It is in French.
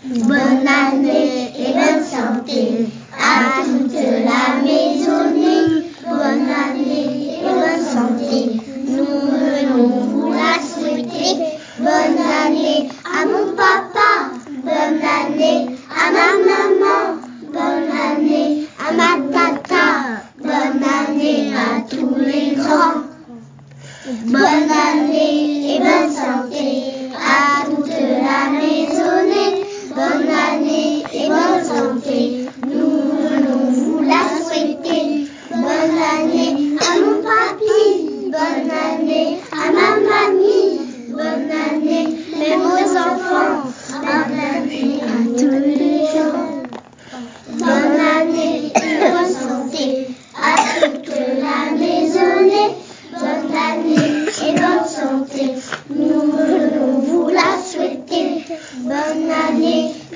Bonne année et bonne santé à toute la maisonnée. Bonne année et bonne santé, nous venons vous la souhaiter. Bonne année à mon papa, bonne année à ma maman, bonne année à ma tata, bonne année à tous les grands. Bonne année et bonne santé à toute la maisonnée. Bonne année et bonne santé, nous venons vous la souhaiter. Bonne année à mon papy, bonne année à ma mamie, bonne année même aux enfants, bonne année à tous les gens. Bonne année et bonne santé à toute la maisonnée. Bonne année et bonne santé, nous venons vous la souhaiter. Bonne année